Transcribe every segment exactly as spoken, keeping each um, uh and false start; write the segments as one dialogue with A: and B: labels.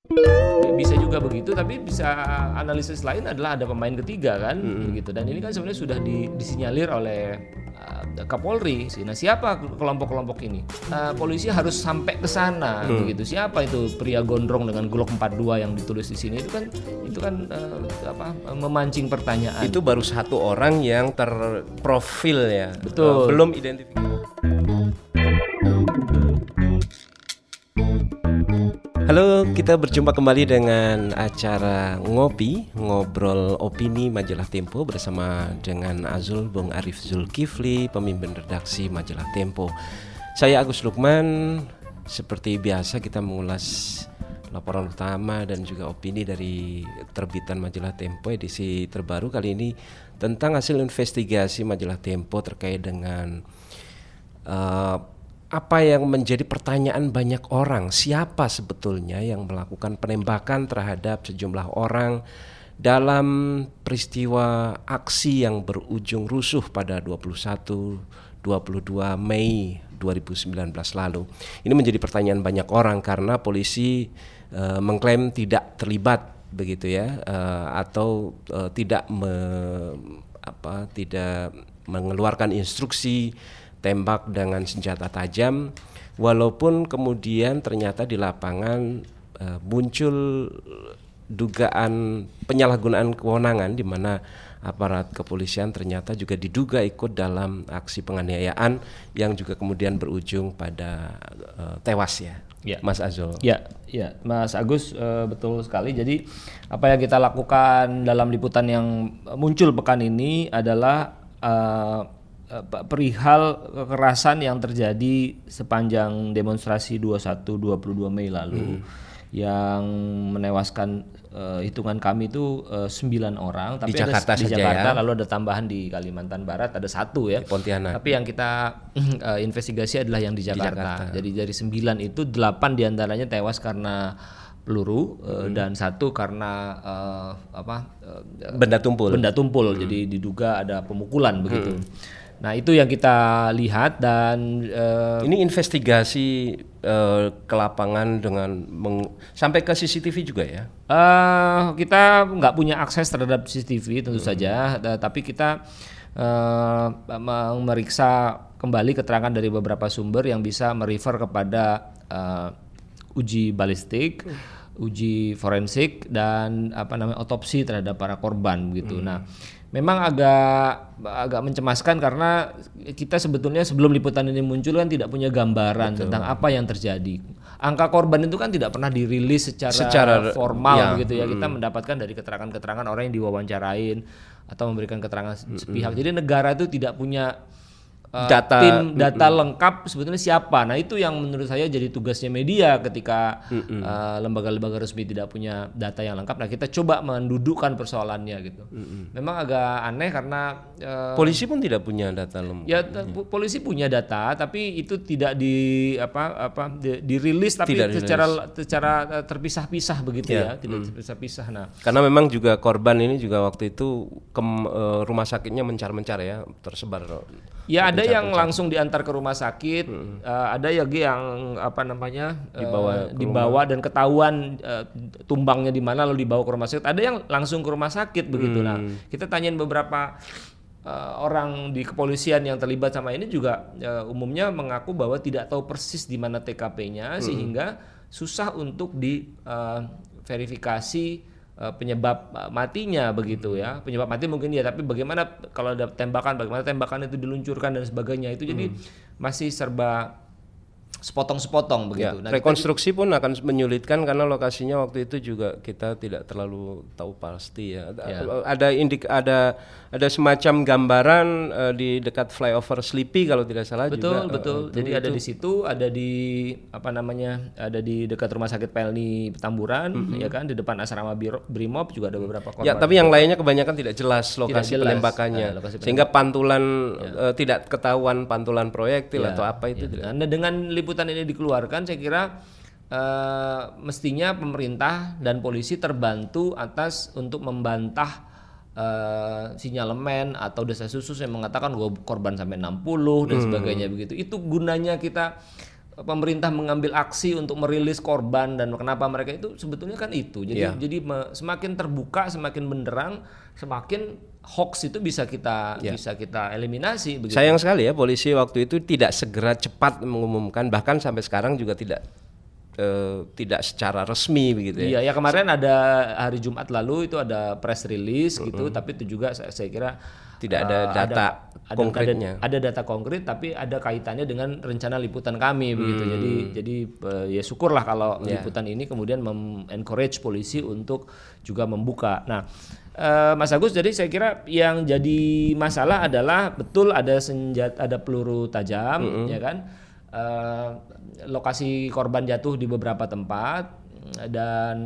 A: Bisa juga begitu, tapi bisa analisis lain adalah ada pemain ketiga kan, hmm. begitu. Dan ini kan sebenarnya sudah di, disinyalir oleh uh, Kapolri. Nah, siapa kelompok-kelompok ini? Uh, polisi harus sampai ke sana, hmm. begitu. Siapa itu pria gondrong dengan Glock empat puluh dua yang ditulis di sini? Itu kan, itu kan uh, apa? Memancing pertanyaan.
B: Itu baru satu orang yang terprofil ya,
A: betul.
B: Uh, belum identifikasi. Halo, kita berjumpa kembali dengan acara Ngopi, Ngobrol Opini Majalah Tempo bersama dengan Azul Bung Arif Zulkifli, pemimpin redaksi Majalah Tempo. Saya Agus Lukman, seperti biasa kita mengulas laporan utama dan juga opini dari terbitan Majalah Tempo edisi terbaru kali ini tentang hasil investigasi Majalah Tempo terkait dengan uh, apa yang menjadi pertanyaan banyak orang, siapa sebetulnya yang melakukan penembakan terhadap sejumlah orang dalam peristiwa aksi yang berujung rusuh pada dua puluh satu dua puluh dua Mei dua ribu sembilan belas lalu. Ini menjadi pertanyaan banyak orang karena polisi uh, mengklaim tidak terlibat begitu ya, uh, atau uh, tidak me, apa tidak mengeluarkan instruksi tembak dengan senjata tajam, walaupun kemudian ternyata di lapangan uh, muncul dugaan penyalahgunaan kewenangan di mana aparat kepolisian ternyata juga diduga ikut dalam aksi penganiayaan yang juga kemudian berujung pada uh, tewas ya. Ya, Mas Azul.
A: Ya, ya, Mas Agus, uh, betul sekali. Jadi apa yang kita lakukan dalam liputan yang muncul pekan ini adalah uh, perihal kekerasan yang terjadi sepanjang demonstrasi dua puluh satu dua puluh dua Mei lalu, hmm. yang menewaskan uh, hitungan kami itu uh, sembilan orang, tapi
B: di Jakarta,
A: ada, di
B: saja
A: Jakarta
B: ya.
A: Lalu ada tambahan di Kalimantan Barat ada satu ya,
B: di Pontianak.
A: Tapi yang kita uh, investigasi adalah yang di Jakarta. di Jakarta. Jadi dari sembilan itu delapan diantaranya tewas karena peluru, hmm. uh, dan satu karena uh, apa uh,
B: benda tumpul.
A: Benda tumpul. Hmm. Jadi diduga ada pemukulan begitu. Hmm. Nah, itu yang kita lihat dan uh,
B: ini investigasi uh, ke lapangan dengan meng- sampai ke C C T V juga ya?
A: Uh, kita nggak punya akses terhadap C C T V tentu hmm. saja, uh, tapi kita uh, memeriksa kembali keterangan dari beberapa sumber yang bisa merefer kepada uh, uji balistik, hmm. uji forensik dan apa namanya otopsi terhadap para korban gitu. Hmm. Nah, memang agak agak mencemaskan karena kita sebetulnya sebelum liputan ini muncul kan tidak punya gambaran Betul. tentang apa yang terjadi. Angka korban itu kan tidak pernah dirilis secara, secara formal ya, begitu ya. Kita mm. mendapatkan dari keterangan-keterangan orang yang diwawancarain atau memberikan keterangan sepihak. Mm. Jadi negara itu tidak punya Uh, data tim data mm-mm. lengkap sebetulnya siapa. Nah, itu yang menurut saya jadi tugasnya media ketika uh, lembaga-lembaga resmi tidak punya data yang lengkap. Nah, kita coba mendudukkan persoalannya gitu. Mm-mm. Memang agak aneh karena uh,
B: polisi pun tidak punya data lengkap.
A: Ya, t- polisi punya data tapi itu tidak di apa apa di, dirilis tapi tidak secara dirilis. secara terpisah-pisah begitu ya, ya. tidak mm. terpisah-pisah. Nah,
B: karena memang juga korban ini juga waktu itu ke uh, rumah sakitnya mencar-mencar ya, tersebar.
A: Ya, ada yang langsung diantar ke rumah sakit, hmm. uh, ada ya yang apa namanya
B: dibawa,
A: uh, dibawa dan ketahuan uh, tumbangnya di mana lalu dibawa ke rumah sakit. Ada yang langsung ke rumah sakit begitu. Hmm. Nah, kita tanyain beberapa uh, orang di kepolisian yang terlibat sama ini juga uh, umumnya mengaku bahwa tidak tahu persis di mana T K P-nya, hmm. sehingga susah untuk di uh, verifikasi penyebab matinya begitu ya. Penyebab mati mungkin ya, tapi bagaimana kalau ada tembakan, bagaimana tembakan itu diluncurkan dan sebagainya itu hmm. jadi masih serba sepotong-sepotong begitu.
B: Ya, nah, rekonstruksi kita, pun akan menyulitkan karena lokasinya waktu itu juga kita tidak terlalu tahu pasti ya. ya. Ada indik ada ada semacam gambaran uh, di dekat flyover Sleepy kalau tidak salah
A: betul,
B: juga.
A: Betul, betul. Uh, Jadi itu. ada di situ, ada di apa namanya? ada di dekat Rumah Sakit Pelni Petamburan, mm-hmm. ya kan, di depan asrama Brimob juga ada beberapa korban.
B: Ya, tapi yang lainnya kebanyakan tidak jelas lokasi tidak jelas, penembakannya. Nah, lokasi sehingga pantulan ya. uh, tidak ketahuan pantulan proyektil ya. atau apa itu.
A: Ya. Nah, dengan liputan ini dikeluarkan, saya kira uh, mestinya pemerintah dan polisi terbantu atas untuk membantah uh, sinyalemen atau desas-desus yang mengatakan korban sampai enam puluh dan hmm. sebagainya begitu. Itu gunanya kita pemerintah mengambil aksi untuk merilis korban dan kenapa mereka itu sebetulnya kan itu. Jadi
B: yeah.
A: jadi me, semakin terbuka, semakin benderang, semakin hoax itu bisa kita yeah. bisa kita eliminasi. Begitu.
B: Sayang sekali ya polisi waktu itu tidak segera cepat mengumumkan, bahkan sampai sekarang juga tidak uh, tidak secara resmi begitu ya.
A: Iya ya kemarin ada hari Jumat lalu itu ada press release mm-hmm. gitu, tapi itu juga saya, saya kira
B: tidak ada data
A: ada,
B: konkretnya.
A: Ada, ada data konkret tapi ada kaitannya dengan rencana liputan kami hmm. begitu. Jadi jadi ya syukurlah kalau yeah. liputan ini kemudian mem-encourage polisi untuk juga membuka. Nah, uh, Mas Agus, jadi saya kira yang jadi masalah adalah betul ada senjata, ada peluru tajam, mm-hmm. ya kan? Uh, lokasi korban jatuh di beberapa tempat dan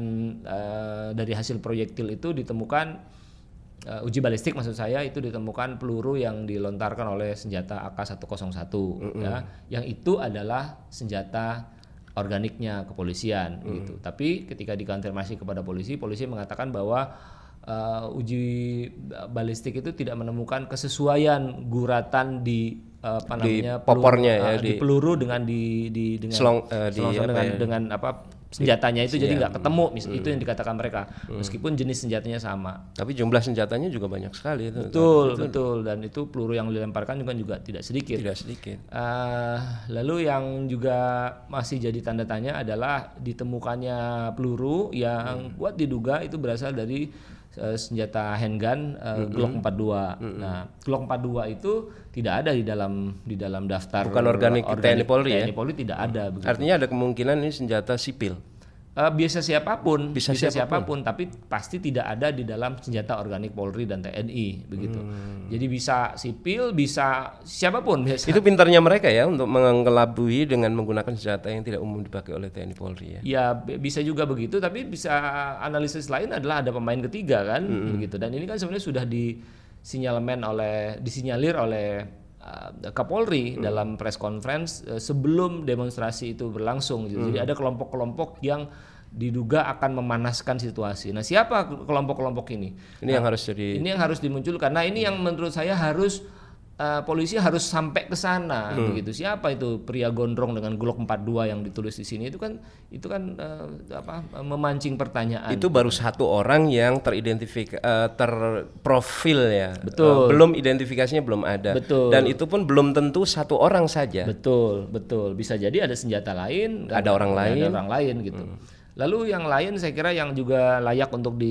A: uh, dari hasil proyektil itu ditemukan Uh, uji balistik maksud saya itu ditemukan peluru yang dilontarkan oleh senjata A K seratus satu mm-hmm. ya, yang itu adalah senjata organiknya kepolisian mm-hmm. gitu. Tapi ketika dikonfirmasi kepada polisi, polisi mengatakan bahwa uh, uji balistik itu tidak menemukan kesesuaian guratan di uh, apa namanya
B: di popornya
A: peluru,
B: ya,
A: uh, di, di peluru dengan di di dengan
B: selong, uh, di
A: selong,
B: apa
A: dengan
B: ya?
A: dengan apa senjatanya itu jadi nggak ketemu, mis-
B: hmm.
A: itu yang dikatakan mereka, meskipun jenis senjatanya sama.
B: Tapi jumlah senjatanya juga banyak sekali itu.
A: Betul,
B: itu.
A: betul, dan itu peluru yang dilemparkan juga juga tidak sedikit.
B: Tidak sedikit.
A: Uh, lalu yang juga masih jadi tanda tanya adalah ditemukannya peluru yang kuat hmm. diduga itu berasal dari uh, senjata handgun uh, mm-hmm. Glock empat puluh dua. Mm-hmm. Nah, Glock empat puluh dua itu tidak ada di dalam di dalam daftar.
B: Bukan organik, organik T N I Polri ya.
A: T N I Polri tidak ada. Begitu.
B: Artinya ada kemungkinan ini senjata sipil.
A: Uh, biasa siapapun,
B: bisa,
A: bisa
B: siapapun.
A: siapapun, tapi pasti tidak ada di dalam senjata organik Polri dan T N I begitu. Hmm. Jadi bisa sipil, bisa siapapun. Biasa.
B: Itu pintarnya mereka ya untuk mengelabui dengan menggunakan senjata yang tidak umum dipakai oleh T N I Polri ya.
A: Ya bisa juga begitu, tapi bisa analisis lain adalah ada pemain ketiga kan, hmm. begitu. Dan ini kan sebenarnya sudah disinyalemen oleh, disinyalir oleh uh, Kapolri hmm. dalam press conference uh, sebelum demonstrasi itu berlangsung. Gitu. Hmm. Jadi ada kelompok-kelompok yang diduga akan memanaskan situasi. Nah, siapa kelompok-kelompok ini?
B: Ini
A: nah,
B: yang harus jadi.
A: Ini yang harus dimunculkan. Nah, ini yang menurut saya harus uh, polisi harus sampai ke sana, hmm. begitu. Siapa itu pria gondrong dengan Glock empat puluh dua yang ditulis di sini? Itu kan, itu kan uh, apa? Memancing pertanyaan.
B: Itu baru satu orang yang teridentifikasi, uh, terprofil ya.
A: Betul.
B: Uh, belum identifikasinya belum ada.
A: Betul.
B: Dan itu pun belum tentu satu orang saja.
A: Betul, betul. Bisa jadi ada senjata lain,
B: ada orang lain,
A: ada orang lain gitu. Hmm. Lalu yang lain saya kira yang juga layak untuk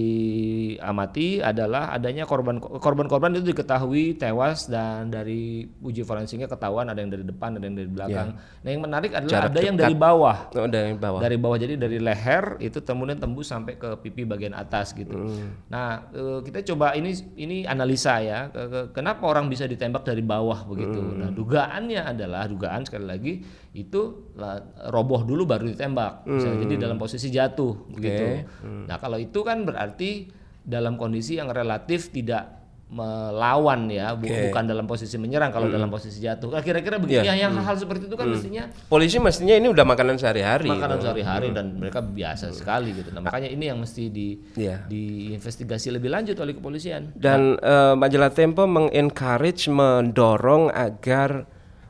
A: diamati adalah adanya korban korban-korban itu diketahui tewas dan dari uji forensiknya ketahuan ada yang dari depan, ada yang dari belakang. Ya. Nah, yang menarik adalah jarak ada dekat. Yang dari bawah.
B: Oh, dari bawah.
A: Dari bawah, jadi dari leher itu kemudian tembus sampai ke pipi bagian atas gitu. Hmm. Nah, kita coba ini ini analisa ya. Kenapa orang bisa ditembak dari bawah begitu? Hmm. Nah, dugaannya adalah dugaan sekali lagi itu roboh dulu baru ditembak. Misalnya, hmm. jadi dalam posisi jatuh okay. gitu. Hmm. Nah, kalau itu kan berarti dalam kondisi yang relatif tidak melawan ya, okay. bukan dalam posisi menyerang kalau hmm. dalam posisi jatuh. Nah, kira-kira begitu yeah. ya, yang hmm. hal seperti itu kan hmm. mestinya
B: polisi mestinya ini udah makanan sehari-hari.
A: Makanan sehari-hari hmm. dan mereka biasa hmm. sekali gitu. Nah, makanya ini yang mesti di yeah. diinvestigasi lebih lanjut oleh kepolisian.
B: Dan nah. uh, majalah Tempo mengencourage, mendorong agar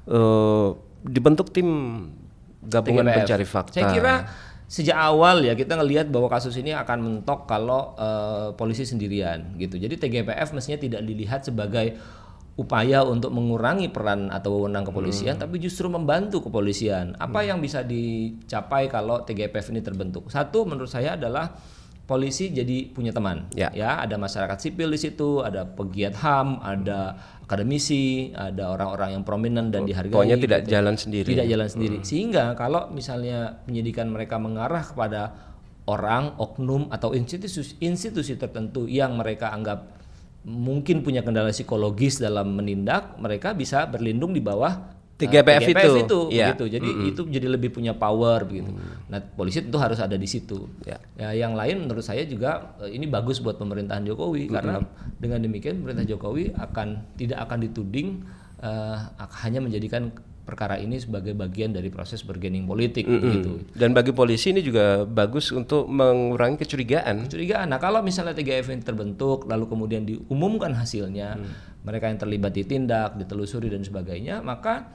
B: uh, dibentuk tim gabungan T G P F. Pencari fakta.
A: Saya kira sejak awal ya kita ngelihat bahwa kasus ini akan mentok kalau uh, polisi sendirian gitu. Jadi T G P F mestinya tidak dilihat sebagai upaya untuk mengurangi peran atau wewenang kepolisian, hmm. tapi justru membantu kepolisian. Apa hmm. yang bisa dicapai kalau T G P F ini terbentuk? Satu, menurut saya adalah polisi jadi punya teman, ya. ya ada masyarakat sipil di situ, ada pegiat H A M, ada akademisi, ada orang-orang yang prominent dan dihargai.
B: Pokoknya tidak
A: gitu.
B: jalan sendiri.
A: Tidak jalan sendiri. Hmm. Sehingga kalau misalnya penyidikan mereka mengarah kepada orang, oknum atau institusi institusi tertentu yang mereka anggap mungkin punya kendala psikologis dalam menindak, mereka bisa berlindung di bawah
B: T G P F, uh, T G P F itu,
A: itu
B: ya.
A: begitu. Jadi mm-hmm. itu jadi lebih punya power begitu. Mm. Nah, polisi tentu harus ada di situ. Ya. Ya, yang lain menurut saya juga ini bagus buat pemerintahan Jokowi mm-hmm. karena dengan demikian pemerintah Jokowi akan tidak akan dituding uh, hanya menjadikan perkara ini sebagai bagian dari proses bargaining politik mm-hmm. gitu.
B: Dan bagi polisi ini juga bagus untuk mengurangi kecurigaan.
A: Kecurigaan. Nah, kalau misalnya T G P F ini terbentuk lalu kemudian diumumkan hasilnya, mm. mereka yang terlibat ditindak, ditelusuri dan sebagainya, maka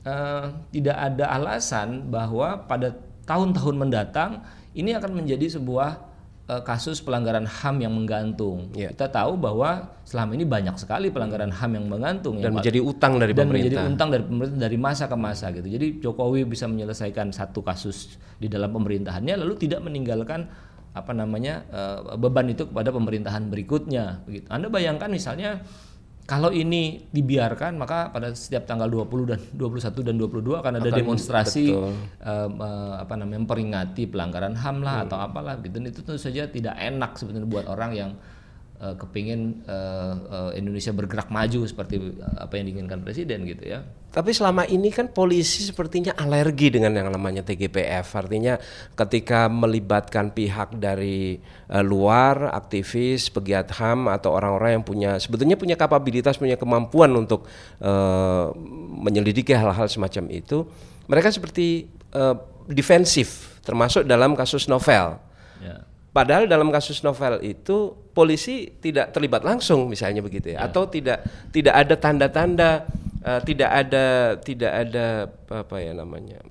A: uh, tidak ada alasan bahwa pada tahun-tahun mendatang ini akan menjadi sebuah uh, kasus pelanggaran H A M yang menggantung. Yeah. Kita tahu bahwa selama ini banyak sekali pelanggaran H A M yang menggantung
B: dan
A: yang
B: menjadi utang dari
A: dan
B: pemerintah.
A: menjadi utang dari pemerintah dari masa ke masa gitu. Jadi Jokowi bisa menyelesaikan satu kasus di dalam pemerintahannya lalu tidak meninggalkan apa namanya uh, beban itu kepada pemerintahan berikutnya begitu. Anda bayangkan misalnya kalau ini dibiarkan maka pada setiap tanggal dua puluh dan dua puluh satu dan dua puluh dua akan ada akan, demonstrasi uh, uh, apa namanya memperingati pelanggaran H A M lah hmm. atau apalah gitu. Dan itu tentu saja tidak enak sebetulnya buat orang yang uh, kepingin uh, uh, Indonesia bergerak maju seperti uh, apa yang diinginkan presiden gitu ya.
B: Tapi selama ini kan polisi sepertinya alergi dengan yang namanya T G P F. Artinya ketika melibatkan pihak dari uh, luar, aktivis, pegiat H A M atau orang-orang yang punya sebetulnya punya kapabilitas, punya kemampuan untuk uh, menyelidiki hal-hal semacam itu, mereka seperti uh, defensif, termasuk dalam kasus novel. Ya. Padahal dalam kasus novel itu polisi tidak terlibat langsung misalnya begitu ya, ya. Atau tidak tidak ada tanda-tanda Uh, tidak ada tidak ada apa ya namanya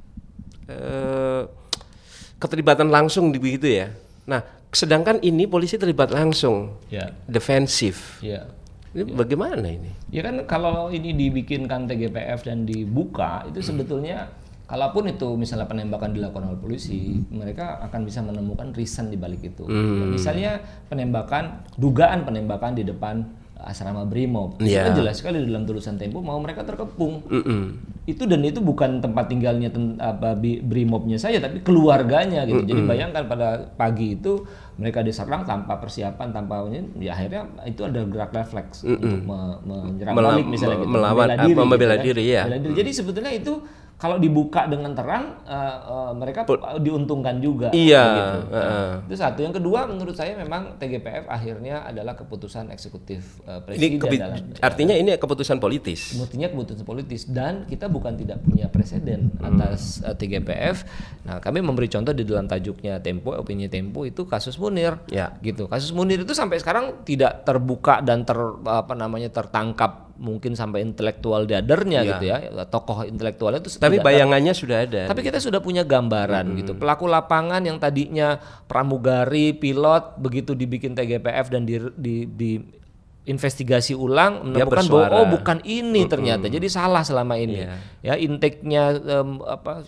B: uh, keterlibatan langsung begitu ya. Nah, sedangkan ini polisi terlibat langsung, ya. Defensif. Ya. Ini ya. Bagaimana ini?
A: Ya kan kalau ini dibikinkan T G P F dan dibuka itu sebetulnya kalaupun itu misalnya penembakan dilakukan oleh polisi, mereka akan bisa menemukan reason di balik itu. Hmm. Ya, misalnya penembakan, dugaan penembakan di depan asrama Brimob, yeah. Itu kan jelas sekali dalam tulisan Tempo mau mereka terkepung. Mm-mm. Itu dan itu bukan tempat tinggalnya ten, apa Brimobnya saja, tapi keluarganya gitu. Mm-mm. Jadi bayangkan pada pagi itu mereka diserang tanpa persiapan, tanpa ya akhirnya itu ada gerak refleks Mm-mm. untuk me- menyerang Melam- balik misalnya gitu,
B: melawan membela diri, membela gitu, diri kan? Ya.
A: Jadi sebetulnya itu kalau dibuka dengan terang, uh, uh, mereka Put, diuntungkan juga.
B: Iya.
A: Gitu. Uh. Itu satu. Yang kedua, menurut saya memang T G P F akhirnya adalah keputusan eksekutif uh, presiden. Ini kebi- dalam,
B: artinya ya, ini keputusan politis.
A: Artinya keputusan politis dan kita bukan tidak punya presiden hmm. atas uh, T G P F. Nah, kami memberi contoh di dalam tajuknya Tempo, opini Tempo itu kasus Munir. Ya. Gitu. Kasus Munir itu sampai sekarang tidak terbuka dan ter apa namanya tertangkap. Mungkin sampai intelektual dadernya ya. Gitu ya, tokoh intelektualnya itu.
B: Tapi bayangannya ter... sudah ada.
A: Tapi kita sudah punya gambaran hmm. gitu. Pelaku lapangan yang tadinya pramugari, pilot, begitu dibikin T G P F dan di, di, di investigasi ulang menemukan bahwa oh bukan ini hmm. ternyata. Jadi salah selama ini. Yeah. Ya intake-nya um, apa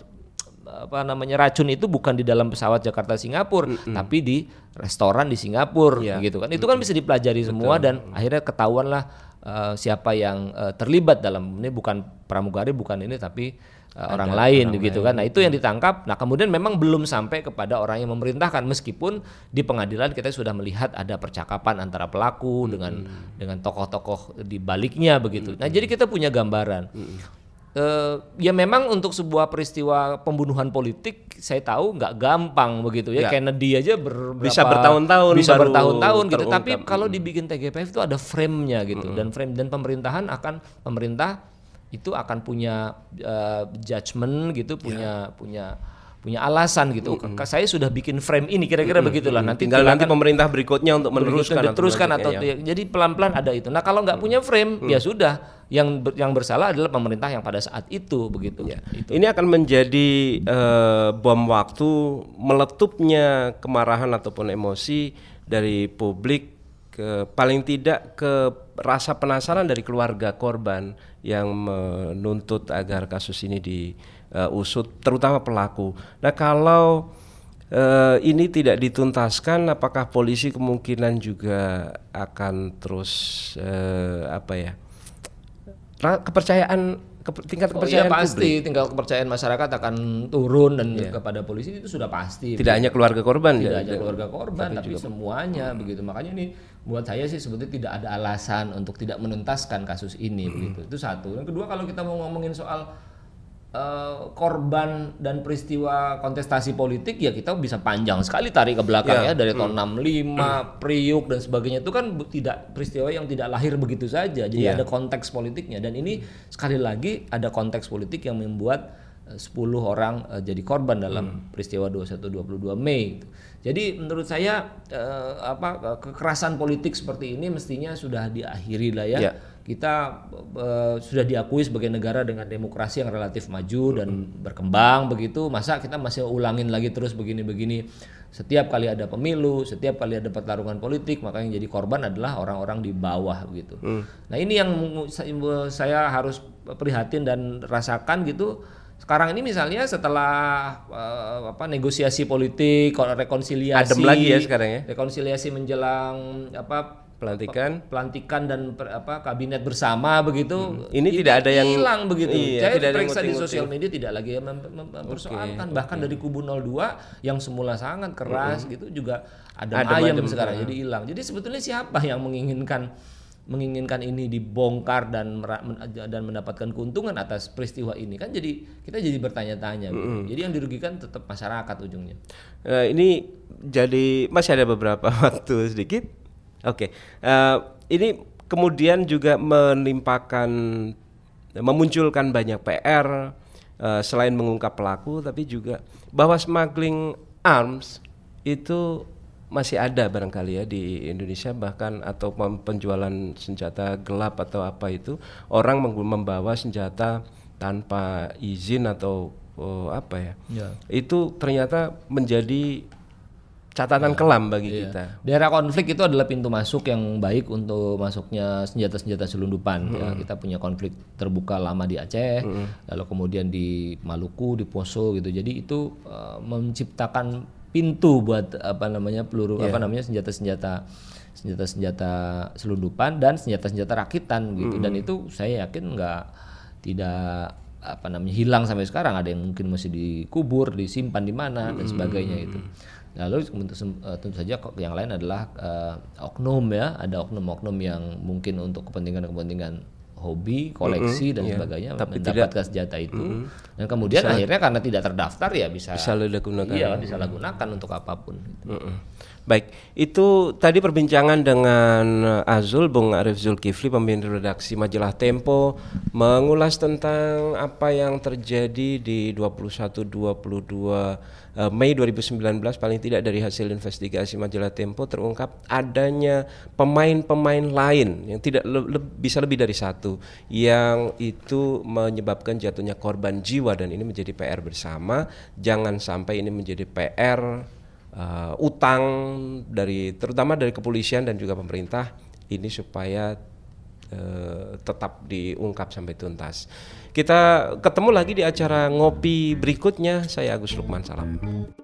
A: apa namanya racun itu bukan di dalam pesawat Jakarta Singapura, mm-hmm. tapi di restoran di Singapura, yeah. gitu kan. Itu kan bisa dipelajari Betul. Semua dan mm-hmm. akhirnya ketahuanlah uh, siapa yang uh, terlibat dalam ini bukan pramugari, bukan ini tapi uh, orang lain, orang gitu lain. Kan. Nah itu yang ditangkap. Nah kemudian memang belum sampai kepada orang yang memerintahkan, meskipun di pengadilan kita sudah melihat ada percakapan antara pelaku mm-hmm. dengan dengan tokoh-tokoh di baliknya begitu. Mm-hmm. Nah jadi kita punya gambaran. Mm-hmm. Uh, ya memang untuk sebuah peristiwa pembunuhan politik saya tahu nggak gampang begitu ya, ya. Kennedy aja ber,
B: bisa bertahun-tahun
A: bisa bertahun-tahun gitu, tapi kalau dibikin T G P F itu ada frame-nya gitu mm-hmm. dan frame dan pemerintahan akan pemerintah itu akan punya uh, judgement gitu, punya yeah. punya punya alasan gitu. Mm-hmm. Saya sudah bikin frame ini kira-kira mm-hmm. begitulah. Nanti
B: tinggal nanti pemerintah berikutnya untuk meneruskan
A: diteruskan atau, atau ya. Jadi pelan-pelan ada itu. Nah, kalau nggak mm-hmm. punya frame mm-hmm. ya sudah, yang ber, yang bersalah adalah pemerintah yang pada saat itu begitu.
B: Ya.
A: Itu.
B: Ini akan menjadi uh, bom waktu meletupnya kemarahan ataupun emosi dari publik, ke paling tidak ke rasa penasaran dari keluarga korban yang menuntut agar kasus ini di Uh, usut, terutama pelaku. Nah kalau uh, ini tidak dituntaskan, apakah polisi kemungkinan juga akan terus uh, apa ya kepercayaan ke, tingkat kepercayaan
A: oh, iya, pasti
B: publik?
A: Tingkat kepercayaan masyarakat akan turun dan yeah. kepada polisi itu sudah pasti.
B: Tidak hanya keluarga korban,
A: tidak hanya keluarga korban, tapi, tapi semuanya hmm. begitu. Makanya ini buat saya sih sebetulnya tidak ada alasan untuk tidak menuntaskan kasus ini hmm. begitu. Itu satu. Yang kedua kalau kita mau ngomongin soal Uh, korban dan peristiwa kontestasi politik ya kita bisa panjang sekali tarik ke belakang ya, ya dari hmm. tahun enam puluh lima hmm. Priuk dan sebagainya itu kan tidak peristiwa yang tidak lahir begitu saja, jadi yeah. ada konteks politiknya dan ini sekali lagi ada konteks politik yang membuat uh, sepuluh orang uh, jadi korban dalam hmm. peristiwa dua puluh satu dua puluh dua Mei. Jadi menurut saya uh, apa kekerasan politik seperti ini mestinya sudah diakhiri lah ya. Yeah. kita uh, sudah diakui sebagai negara dengan demokrasi yang relatif maju dan berkembang begitu, masa kita masih ulangin lagi terus begini-begini. Setiap kali ada pemilu, setiap kali ada pertarungan politik, maka yang jadi korban adalah orang-orang di bawah begitu. Hmm. Nah ini yang saya harus prihatin dan rasakan gitu. Sekarang ini misalnya setelah uh, apa negosiasi politik, rekonsiliasi,
B: adem lagi ya sekarang ya.
A: Rekonsiliasi menjelang apa
B: pelantikan,
A: pelantikan dan per, apa kabinet bersama begitu.
B: Hmm. Ini, ini tidak ada yang
A: hilang begitu.
B: Iya,
A: Saya
B: tidak
A: periksa di sosial media tidak lagi mempersoalkan. Okay, bahkan okay. dari kubu nol dua yang semula sangat keras hmm. gitu juga ada ayam sekarang hmm. jadi hilang. Jadi sebetulnya siapa yang menginginkan menginginkan ini dibongkar dan dan mendapatkan keuntungan atas peristiwa ini, kan jadi kita jadi bertanya-tanya. Mm-hmm. Jadi yang dirugikan tetap masyarakat ujungnya.
B: Uh, ini jadi masih ada beberapa waktu sedikit. Oke, okay. uh, ini kemudian juga menimpakan, memunculkan banyak P R uh, selain mengungkap pelaku, tapi juga bahwa smuggling arms itu masih ada barangkali ya di Indonesia, bahkan atau penjualan senjata gelap atau apa itu, orang membawa senjata tanpa izin atau oh, apa ya, ya, itu ternyata menjadi catatan ya, kelam bagi iya. kita.
A: Daerah konflik itu adalah pintu masuk yang baik untuk masuknya senjata-senjata selundupan. Hmm. Ya, kita punya konflik terbuka lama di Aceh, hmm. lalu kemudian di Maluku, di Poso gitu. Jadi itu uh, menciptakan pintu buat apa namanya peluru yeah. apa namanya senjata-senjata senjata-senjata selundupan dan senjata-senjata rakitan gitu. Hmm. Dan itu saya yakin nggak tidak apa namanya hilang sampai sekarang. Ada yang mungkin masih dikubur, disimpan di mana hmm. dan sebagainya itu. Lalu tentu saja yang lain adalah uh, oknum ya, ada oknum-oknum yang mungkin untuk kepentingan-kepentingan hobi, koleksi mm-hmm, dan yeah. sebagainya tapi mendapatkan tidak, senjata itu mm-hmm. dan kemudian bisa, akhirnya karena tidak terdaftar ya bisa
B: bisa digunakan.
A: Iya, bisa digunakan untuk apapun. Gitu.
B: Mm-hmm. Baik, itu tadi perbincangan dengan Azul, Bung Arief Zulkifli, pemimpin redaksi Majalah Tempo, mengulas tentang apa yang terjadi di dua puluh satu dua puluh dua Mei dua ribu sembilan belas. Paling tidak dari hasil investigasi Majalah Tempo terungkap adanya pemain-pemain lain yang tidak le- le- bisa lebih dari satu, yang itu menyebabkan jatuhnya korban jiwa, dan ini menjadi P R bersama. Jangan sampai ini menjadi P R Uh, utang dari terutama dari kepolisian dan juga pemerintah ini, supaya uh, tetap diungkap sampai tuntas. Kita ketemu lagi di acara ngopi berikutnya. Saya Agus Lukman, salam.